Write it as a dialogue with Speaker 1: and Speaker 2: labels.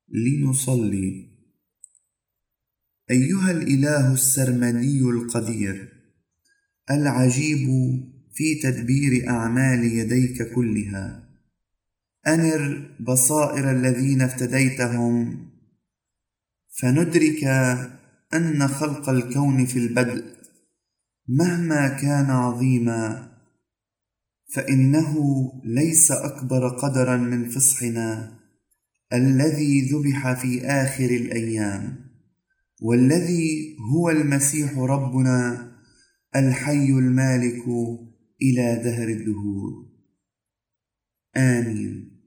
Speaker 1: لنصلي. أيها الإله السرمدي القدير العجيب في تدبير أعمال يديك كلها، أنر بصائر الذين افتديتهم فندرك أن خلق الكون في البدء مهما كان عظيما فإنه ليس أكبر قدرا من فصحنا الذي ذبح في آخر الأيام، والذي هو المسيح ربنا الحي المالك إلى دهر الدهور. آمين.